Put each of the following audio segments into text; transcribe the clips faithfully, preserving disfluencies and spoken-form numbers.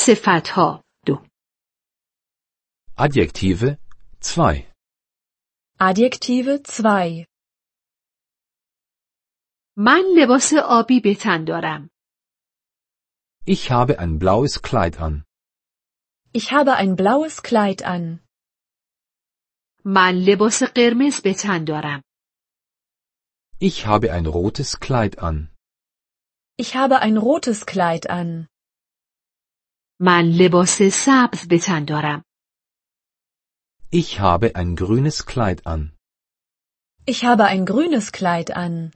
صفتها دو. Adjektive zwei. Adjektive zwei. من لباس آبی به تن دارم. Ich habe ein blaues Kleid an. Ich habe ein blaues Kleid an. من لباس قرمز به تن دارم. Ich habe ein rotes Kleid an. Ich habe ein rotes Kleid an. من لباس سبز به تن دارم. Ich habe ein grünes Kleid an. Ich habe ein grünes Kleid an.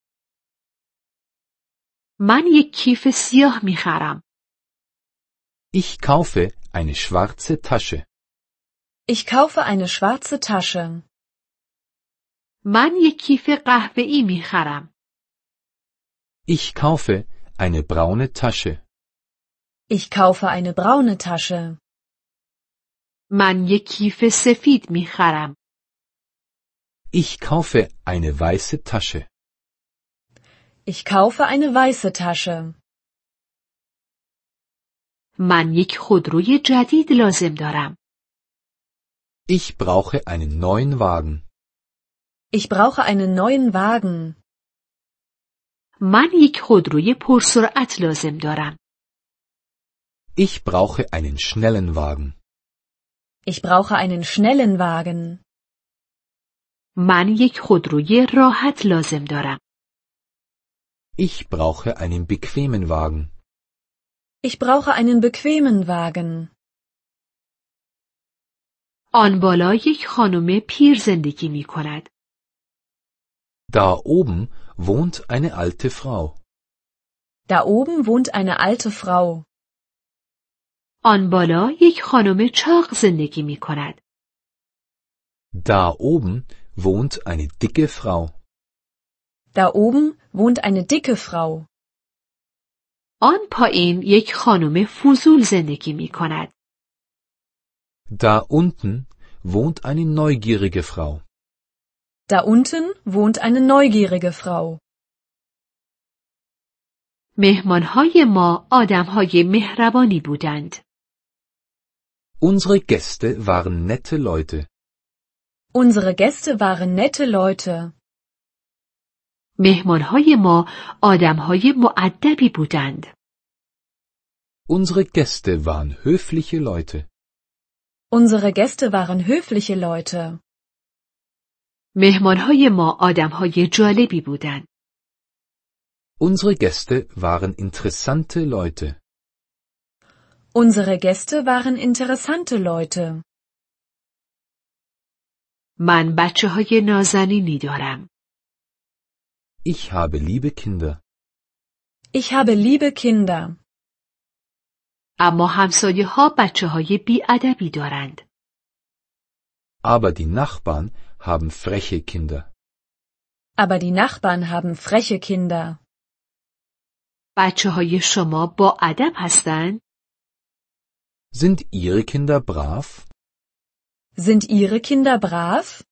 من یک کیف سیاه می خرم. Ich kaufe eine schwarze Tasche. Ich kaufe eine schwarze Tasche. من یک کیف قهوه‌ای می خرم. Ich kaufe eine braune Tasche. Ich kaufe eine braune Tasche. من یک کیف سفید می خرم. Ich kaufe eine weiße Tasche. Ich kaufe eine weiße Tasche. من یک خودروی جدید لازم دارم. Ich brauche einen neuen Wagen. Ich brauche einen neuen Wagen. من یک خودروی پرسرعت لازم دارم. Ich brauche einen schnellen Wagen. Ich brauche einen schnellen Wagen. من یک خودروی راحت لازم دارم. Ich brauche einen bequemen Wagen. Ich brauche einen bequemen Wagen. آن بالا یک خانم پیر زندگی می کند. Da oben wohnt eine alte Frau. Da oben wohnt eine alte Frau. آن بالا یک خانم چاق زندگی می کند. Da oben wohnt eine dicke Frau. Da oben wohnt eine dicke Frau. آن پایین یک خانم فضول زندگی می کند. Da unten wohnt eine neugierige Frau. Da unten wohnt eine neugierige Frau. مهمانهای ما آدمهای مهربانی بودند. Unsere Gäste waren nette Leute. Unsere Gäste waren nette Leute. مهمانهای ما آدمهای مؤدبی بودند. Unsere Gäste waren höfliche Leute. Unsere Gäste waren höfliche Leute. مهمانهای ما آدمهای جالبی بودند. Unsere Gäste waren interessante Leute. Unsere Gäste waren interessante Leute. من بچه های نازنینی دارم. Ich habe liebe Kinder. Ich habe liebe Kinder. اما همسایه ها بچه های بی‌ادبی دارند. Aber die Nachbarn haben freche Kinder. Aber die Nachbarn haben freche Kinder. بچه های شما با ادب هستند؟ Sind Ihre Kinder brav? Sind Ihre Kinder brav?